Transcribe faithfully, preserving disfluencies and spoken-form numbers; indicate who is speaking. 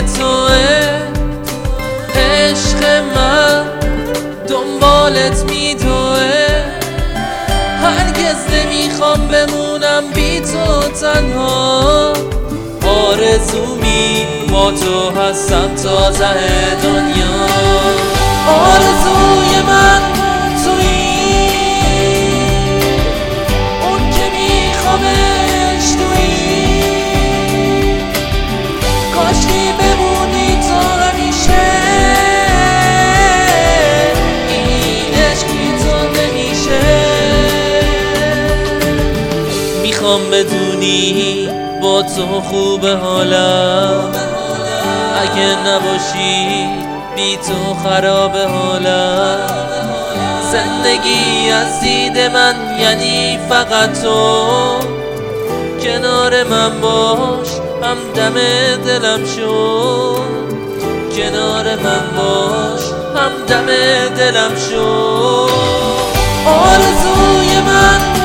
Speaker 1: توه عشق من، دنبالت میدوه. هرگز نمیخوام بمونم بی تو تنها، آرزومی با تو هستم تا ته دنیا. آرزوی من تویی، اون که میخوامش تویی. کاشکی بمونی تا همیشه، این عشق بی تو نمیشه. میخوام بدونی با تو خوبه حالم، اگه نباشی بی تو خرابه حالم. زندگی از دید من یعنی فقط تو، کنار من باش همدم دلم شو. کنار من باش همدم دلم شو. آرزوی من